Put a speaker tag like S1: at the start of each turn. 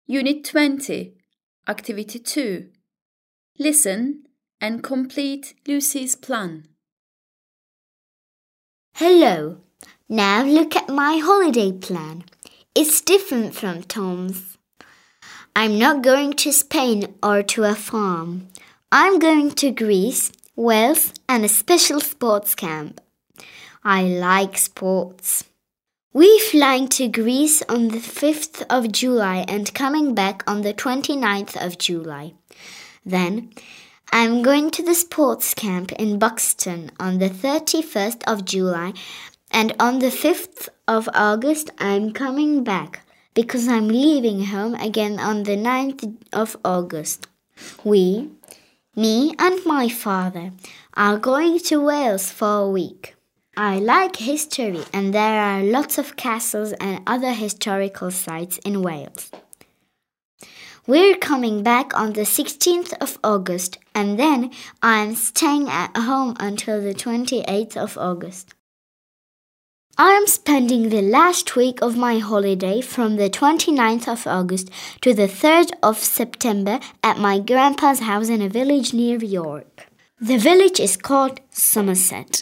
S1: Unit 20, Activity 2. Listen and complete Lucy's plan.
S2: Hello. Now look at my holiday plan. It's different from Tom's. I'm not going to Spain or to a farm. I'm going to Greece, Wales, and a special sports camp. I like sports. We're flying to Greece on the 5th of July and coming back on the 29th of July. Then, I'm going to the sports camp in Buxton on the 31st of July, and on the 5th of August I'm coming back because I'm leaving home again on the 9th of August. We, me and my father, are going to Wales for a week. I like history, and there are lots of castles and other historical sites in Wales. We're coming back on the 16th of August, and then I'm staying at home until the 28th of August. I'm spending the last week of my holiday from the 29th of August to the 3rd of September at my grandpa's house in a village near York. The village is called Somerset.